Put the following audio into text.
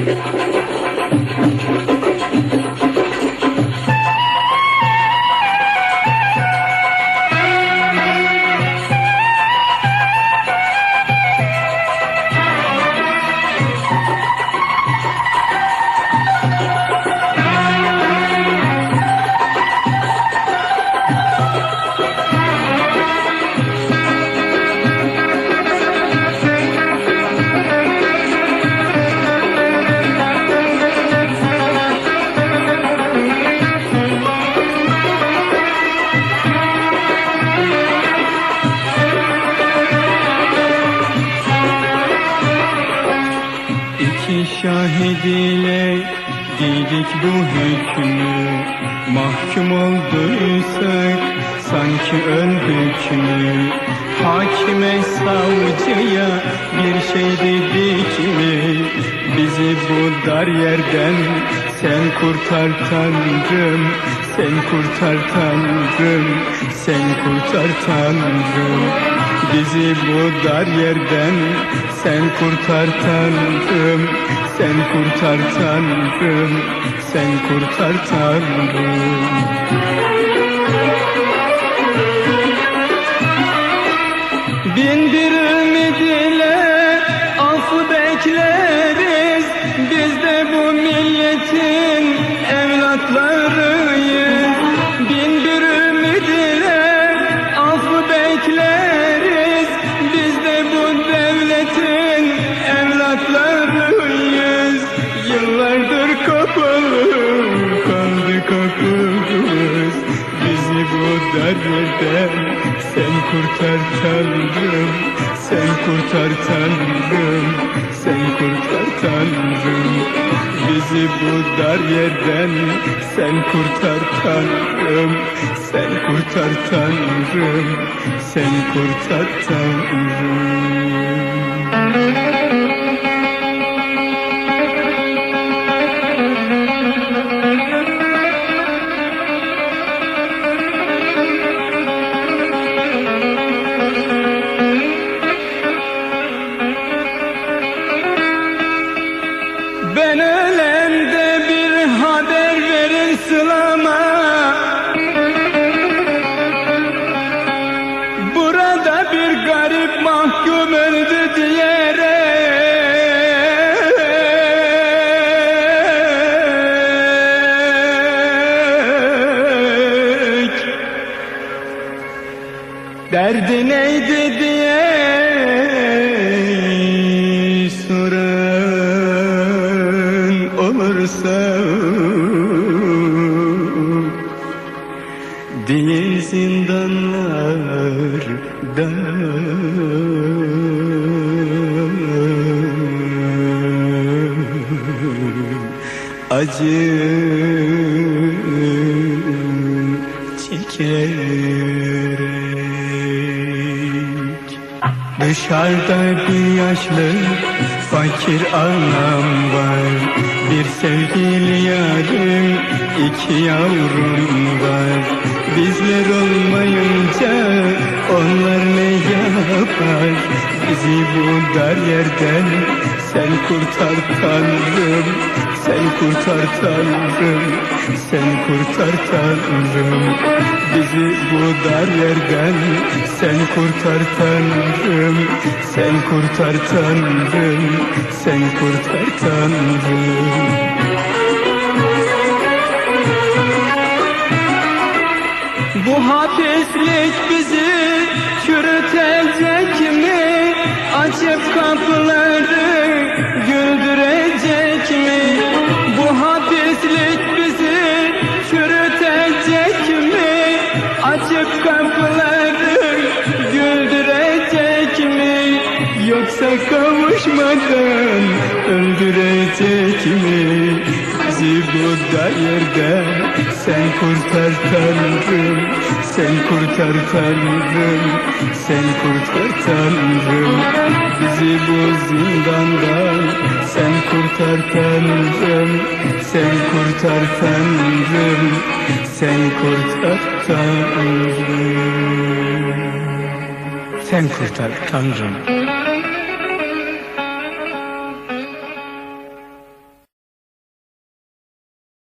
Şahit ile giydik bu hükmü, mahkum olduysak sanki öldük mü? Hakime savcıya bir şey dedik mi? Bizi bu dar yerden sen kurtar Tanrım, sen kurtar Tanrım, sen kurtar Tanrım. Bizi bu dar yerden sen kurtar Tanrım, sen kurtar Tanrım, sen kurtar Tanrım. Bin bir ümit ile affı bekleriz, biz de bu milletin evlatlarıyız. Bin bir ümit ile affı bekleriz, biz de bu devletin evlatlarıyız. Yıllardır kapalı kaldı kapımız, bizi bu dar yerden sen kurtar Tanrım, sen kurtar Tanrım, sen kurtar Tanrım. Bizi bu dar yerden sen kurtar Tanrım, sen kurtar Tanrım, sen kurtar Tanrım. Ben ölemde bir haber verin sılama, burada bir garip mahkum öldü diyerek. Derdi neydi diye olursa diye zindanlarda acı çekerek. Dışarıda bir yaşlı fakir anam var, bir sevgili yarım, iki yavrum var. Bizler olmayınca onlar ne yapar? Bizi bu dar yerden sen kurtar Tanrım, sen kurtar Tanrım, sen kurtar Tanrım. Bizi bu dar yerden sen kurtar Tanrım, sen kurtar Tanrım, sen kurtar Tanrım. Bu hapislik bizi çürütecek mi? Açıp kapıları güldürecek mi? Bu hapislik bizi çürütecek mi? Açıp kapıları güldürecek mi? Yoksa kavuşmadan öldürecek mi? Bizi bu dar yerden sen kurtar Tanrım, sen kurtar Tanrım, sen kurtar Tanrım. Bizi bu zindandan sen kurtar Tanrım, sen kurtar Tanrım, sen kurtar Tanrım, sen kurtar Tanrım.